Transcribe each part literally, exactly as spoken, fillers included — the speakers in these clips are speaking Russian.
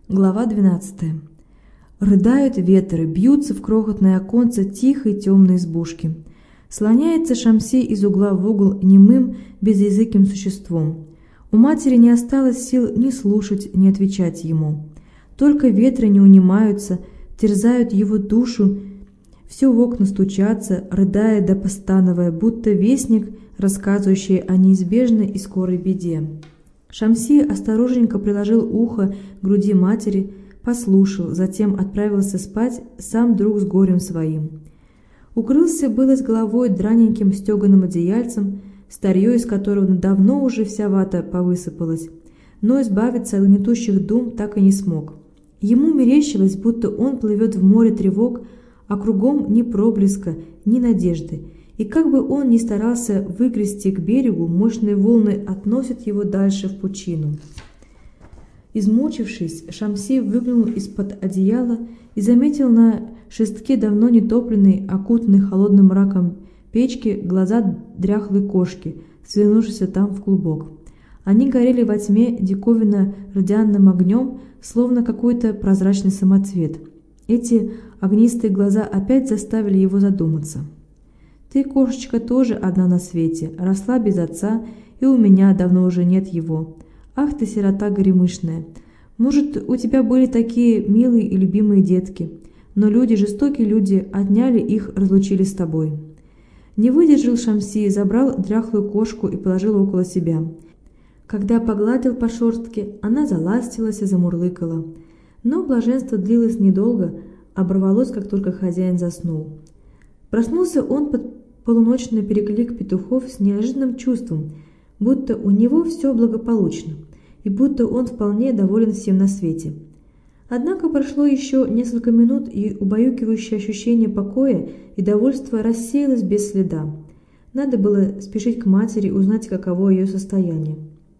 Глава двенадцатая. Рыдают ветры, бьются в крохотное оконце тихой темной избушки. Слоняется Шамси из угла в угол немым, безязыким существом. У матери не осталось сил ни слушать, ни отвечать ему. Только ветры не унимаются, терзают его душу, все в окна стучатся, рыдая да постановая, будто вестник, рассказывающий о неизбежной и скорой беде. Шамси осторожненько приложил ухо к груди матери, послушал, затем отправился спать сам друг с горем своим. Укрылся было с головой драненьким стеганым одеяльцем, старье из которого давно уже вся вата повысыпалась, но избавиться от гнетущих дум так и не смог. Ему мерещилось, будто он плывет в море тревог, а кругом ни проблеска, ни надежды, и как бы он ни старался выгрести к берегу, мощные волны относят его дальше в пучину. Измучившись, Шамси выглянул из-под одеяла и заметил на шестке давно нетопленной, окутанной холодным мраком печки, глаза дряхлой кошки, свернувшейся там в клубок. Они горели во тьме диковинно-радианным огнем, словно какой-то прозрачный самоцвет. Эти огнистые глаза опять заставили его задуматься. «Ты, кошечка, тоже одна на свете, росла без отца, и у меня давно уже нет его. Ах ты, сирота горемышная! Может, у тебя были такие милые и любимые детки, но люди, жестокие люди, отняли их, разлучили с тобой». Не выдержал Шамси, забрал дряхлую кошку и положил около себя. Когда погладил по шерстке, она заластилась и замурлыкала. Но блаженство длилось недолго, оборвалось, как только хозяин заснул. Проснулся он под полуночный переклик петухов с неожиданным чувством, будто у него все благополучно, и будто он вполне доволен всем на свете. Однако прошло еще несколько минут, и убаюкивающее ощущение покоя и довольства рассеялось без следа. Надо было спешить к матери, узнать, каково ее состояние.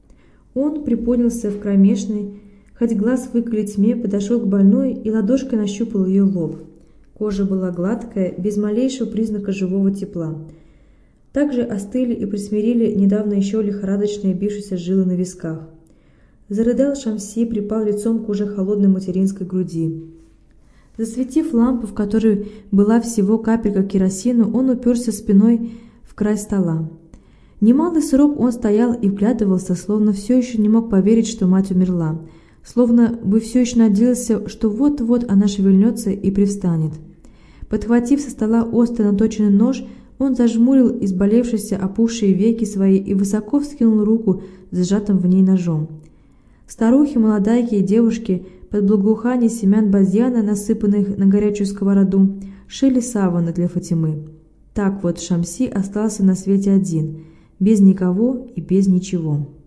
Он приподнялся в кромешной, хоть глаз выколи тьме, подошел к больной и ладошкой нащупал ее лоб. Кожа была гладкая, без малейшего признака живого тепла. Также остыли и присмирили недавно еще лихорадочные бившиеся жилы на висках. Зарыдал Шамси, припал лицом к уже холодной материнской груди. Засветив лампу, в которой была всего капелька керосину, он уперся спиной в край стола. Немалый срок он стоял и вглядывался, словно все еще не мог поверить, что мать умерла, словно бы все еще надеялся, что вот-вот она шевельнется и привстанет. Подхватив со стола острый наточенный нож, он зажмурил изболевшиеся опухшие веки свои и высоко вскинул руку с сжатым в ней ножом. Старухи, молодайки и девушки под благоухание семян базьяна, насыпанных на горячую сковороду, шили саваны для Фатимы. Так вот Шамси остался на свете один, без никого и без ничего.